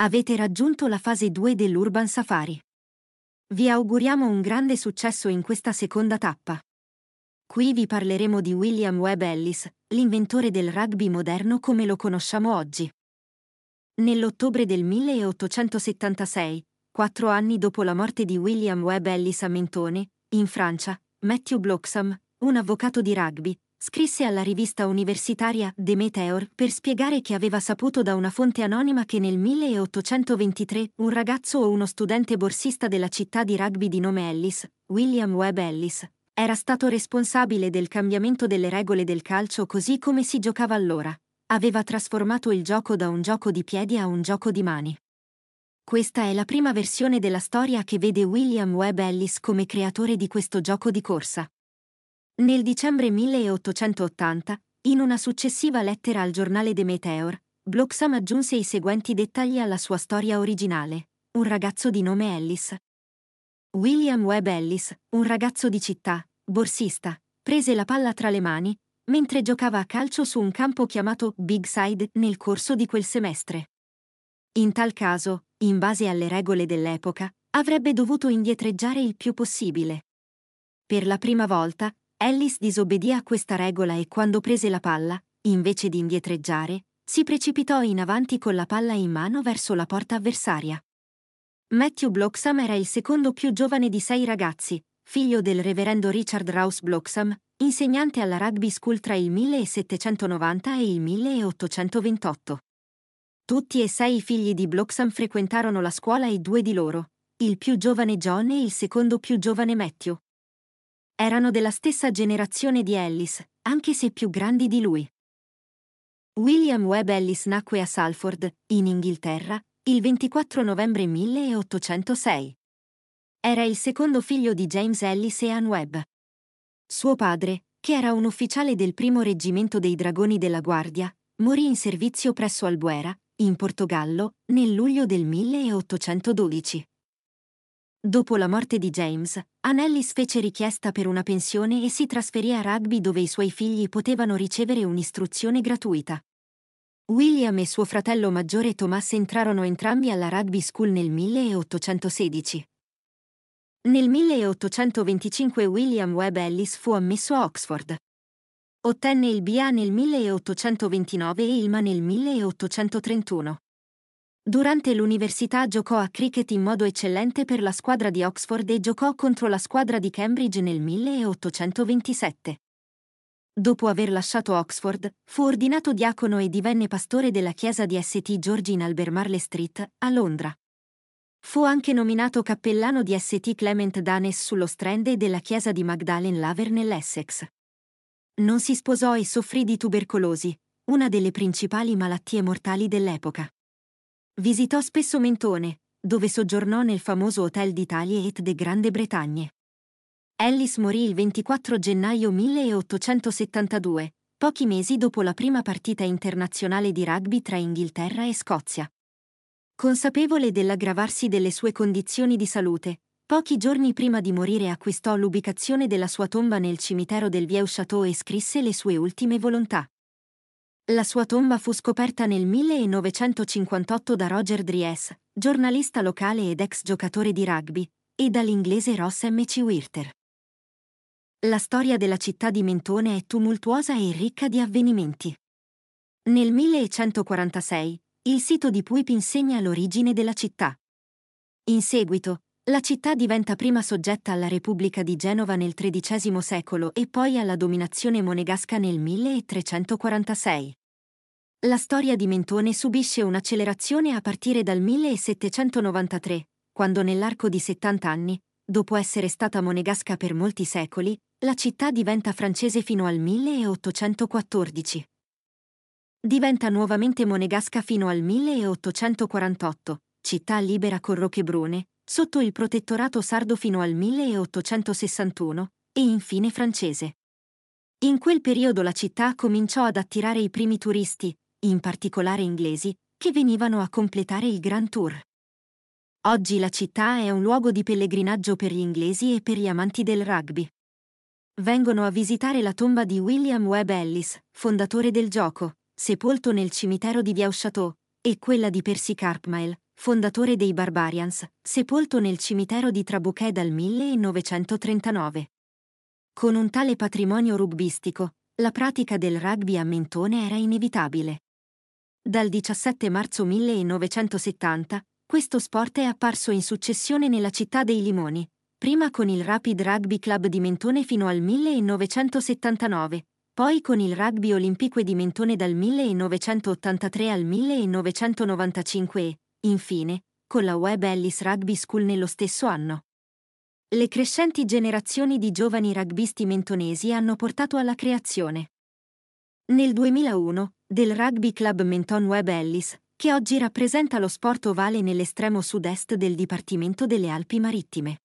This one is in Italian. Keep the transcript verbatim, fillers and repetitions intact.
Avete raggiunto la fase due dell'Urban Safari. Vi auguriamo un grande successo in questa seconda tappa. Qui vi parleremo di William Webb Ellis, l'inventore del rugby moderno come lo conosciamo oggi. Nell'ottobre del milleottocentosettantasei, quattro anni dopo la morte di William Webb Ellis a Mentone, in Francia, Matthew Bloxham, un avvocato di rugby, scrisse alla rivista universitaria The Meteor per spiegare che aveva saputo da una fonte anonima che nel milleottocentoventitré un ragazzo o uno studente borsista della città di rugby di nome Ellis, William Webb Ellis, era stato responsabile del cambiamento delle regole del calcio così come si giocava allora. Aveva trasformato il gioco da un gioco di piedi a un gioco di mani. Questa è la prima versione della storia che vede William Webb Ellis come creatore di questo gioco di corsa. Nel dicembre milleottocentottanta, in una successiva lettera al giornale The Meteor, Bloxham aggiunse i seguenti dettagli alla sua storia originale: un ragazzo di nome Ellis. William Webb Ellis, un ragazzo di città, borsista, prese la palla tra le mani mentre giocava a calcio su un campo chiamato Big Side nel corso di quel semestre. In tal caso, in base alle regole dell'epoca, avrebbe dovuto indietreggiare il più possibile. Per la prima volta, Ellis disobbedì a questa regola e quando prese la palla, invece di indietreggiare, si precipitò in avanti con la palla in mano verso la porta avversaria. Matthew Bloxham era il secondo più giovane di sei ragazzi, figlio del reverendo Richard Rouse Bloxham, insegnante alla Rugby School tra il millesettecentonovanta e il milleottocentoventotto. Tutti e sei i figli di Bloxham frequentarono la scuola e due di loro, il più giovane John e il secondo più giovane Matthew. Erano della stessa generazione di Ellis, anche se più grandi di lui. William Webb Ellis nacque a Salford, in Inghilterra, il ventiquattro novembre milleottocentosei. Era il secondo figlio di James Ellis e Ann Webb. Suo padre, che era un ufficiale del primo reggimento dei Dragoni della Guardia, morì in servizio presso Albuera, in Portogallo, nel luglio del milleottocentododici. Dopo la morte di James, Ann Ellis fece richiesta per una pensione e si trasferì a Rugby dove i suoi figli potevano ricevere un'istruzione gratuita. William e suo fratello maggiore Thomas entrarono entrambi alla Rugby School nel milleottocentosedici. Nel milleottocentoventicinque William Webb Ellis fu ammesso a Oxford. Ottenne il B A nel milleottocentoventinove e il M A nel milleottocentotrentuno. Durante l'università giocò a cricket in modo eccellente per la squadra di Oxford e giocò contro la squadra di Cambridge nel milleottocentoventisette. Dopo aver lasciato Oxford, fu ordinato diacono e divenne pastore della chiesa di Saint George in Albemarle Street, a Londra. Fu anche nominato cappellano di Saint Clement Danes sullo Strand e della chiesa di Magdalen Laver nell'Essex. Non si sposò e soffrì di tubercolosi, una delle principali malattie mortali dell'epoca. Visitò spesso Mentone, dove soggiornò nel famoso Hotel d'Italie et de Grande Bretagne. Ellis morì il ventiquattro gennaio milleottocentosettantadue, pochi mesi dopo la prima partita internazionale di rugby tra Inghilterra e Scozia. Consapevole dell'aggravarsi delle sue condizioni di salute, pochi giorni prima di morire acquistò l'ubicazione della sua tomba nel cimitero del Vieux Château e scrisse le sue ultime volontà. La sua tomba fu scoperta nel millenovecentocinquantotto da Roger Dries, giornalista locale ed ex giocatore di rugby, e dall'inglese Ross M C Wirter. La storia della città di Mentone è tumultuosa e ricca di avvenimenti. Nel millecentoquarantasei, il sito di Puipin segna l'origine della città. In seguito, la città diventa prima soggetta alla Repubblica di Genova nel tredicesimo secolo e poi alla dominazione monegasca nel milletrecentoquarantasei. La storia di Mentone subisce un'accelerazione a partire dal millesettecentonovantatré, quando nell'arco di settanta anni, dopo essere stata monegasca per molti secoli, la città diventa francese fino al milleottocentoquattordici. Diventa nuovamente monegasca fino al milleottocentoquarantotto, città libera con Roquebrune, sotto il protettorato sardo fino al milleottocentosessantuno, e infine francese. In quel periodo la città cominciò ad attirare i primi turisti, in particolare inglesi, che venivano a completare il Grand Tour. Oggi la città è un luogo di pellegrinaggio per gli inglesi e per gli amanti del rugby. Vengono a visitare la tomba di William Webb Ellis, fondatore del gioco, sepolto nel cimitero di Vieux Château, e quella di Percy Carpmael, fondatore dei Barbarians, sepolto nel cimitero di Trabuchet dal millenovecentotrentanove. Con un tale patrimonio rugbistico, la pratica del rugby a Mentone era inevitabile. Dal diciassette marzo millenovecentosettanta, questo sport è apparso in successione nella città dei Limoni, prima con il Rapid Rugby Club di Mentone fino al millenovecentosettantanove, poi con il Rugby Olympique di Mentone dal millenovecentottantatré al millenovecentonovantacinque e, infine, con la Webb Ellis Rugby School nello stesso anno. Le crescenti generazioni di giovani rugbisti mentonesi hanno portato alla creazione, nel duemilauno, del Rugby Club Menton Webb Ellis, che oggi rappresenta lo sport ovale nell'estremo sud-est del Dipartimento delle Alpi Marittime.